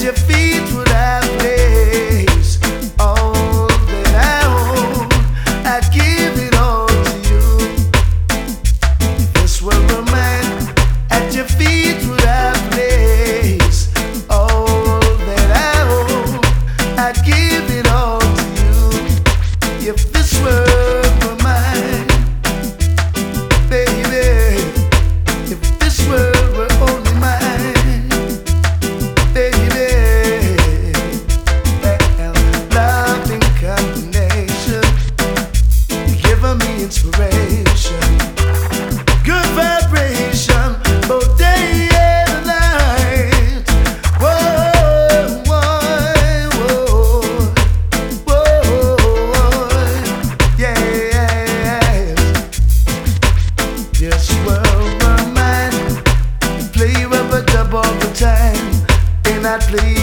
your feet would have place. All that I own, I'd give it all to you. If this were a man, at your feet would have place. All that I own, I'd give it all to you. If this were a man, baby, if this were only mine, baby, loving combination, giving me inspiration, good vibration, both day and night. Whoa, whoa, whoa, whoa, yeah. This world of mine, play rubber dub all the time, and I play